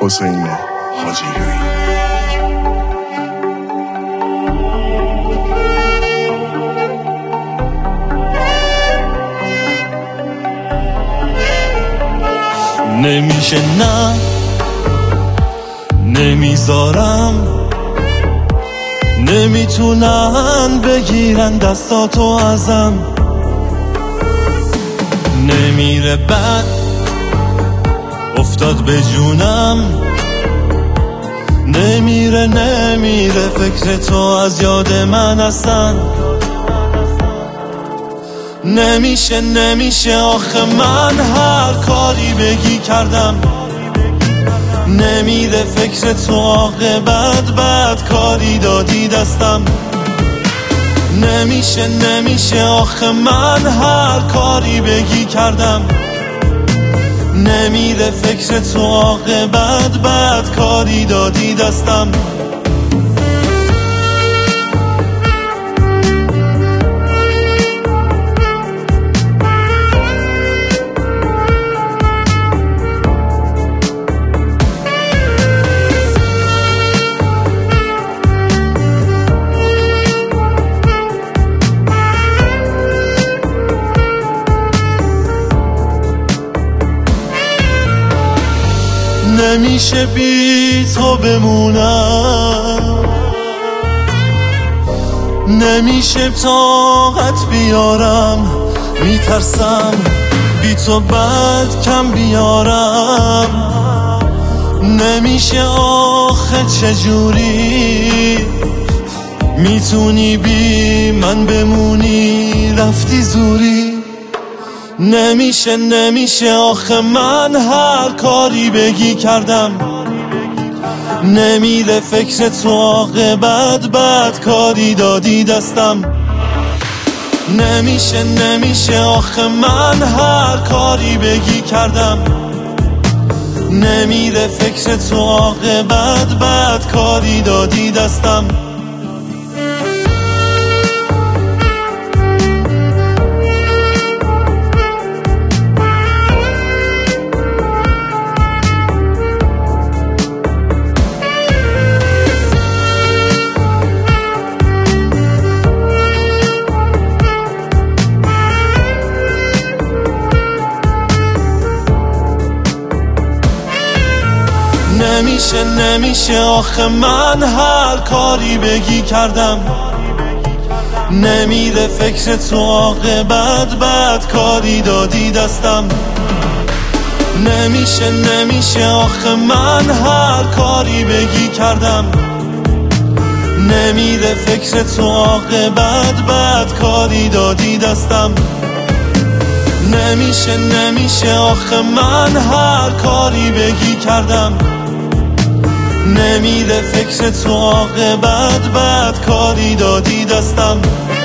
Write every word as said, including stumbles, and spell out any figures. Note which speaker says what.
Speaker 1: حسین حاجی‌گری.
Speaker 2: نمیشه نه نمیذارم، نمیتونن بگیرن دستاتو ازم. نمیره بد افتاد به جونم، نمیره نمیره فکر تو از یاد من اصلا. نمیشه نمیشه آخه من هر کاری بگی کردم، نمیره فکر تو عاقبت بد کاری دادی دستم. نمیشه نمیشه آخه من هر کاری بگی کردم، نمیره فکر تو عاقبت بد کاری دادی دستم. نمیشه بی تو بمونم، نمیشه طاقت بیارم، میترسم بی تو بعد کم بیارم. نمیشه آخه چجوری میتونی بی من بمونی، رفتی زوری. نمیشه نمیشه آخه من هر کاری بگی کردم، نمیره فکر تو عاقبت بد کاری دادی دستم. نمیشه نمیشه آخه من هر کاری بگی کردم، نمیره فکر تو عاقبت بد کاری دادی دستم. نمیشه نمیشه آخه من هر کاری بگی کردم، نمیره فکر تو عاقبت بد کاری دادی دستم. نمیشه نمیشه آخه من هر کاری بگی کردم، نمیره فکر تو عاقبت بد کاری دادی دستم. نمیشه نمیشه آخه من هر کاری بگی کردم، نمیره فکر تو عاقبت بد کاری دادی دستم.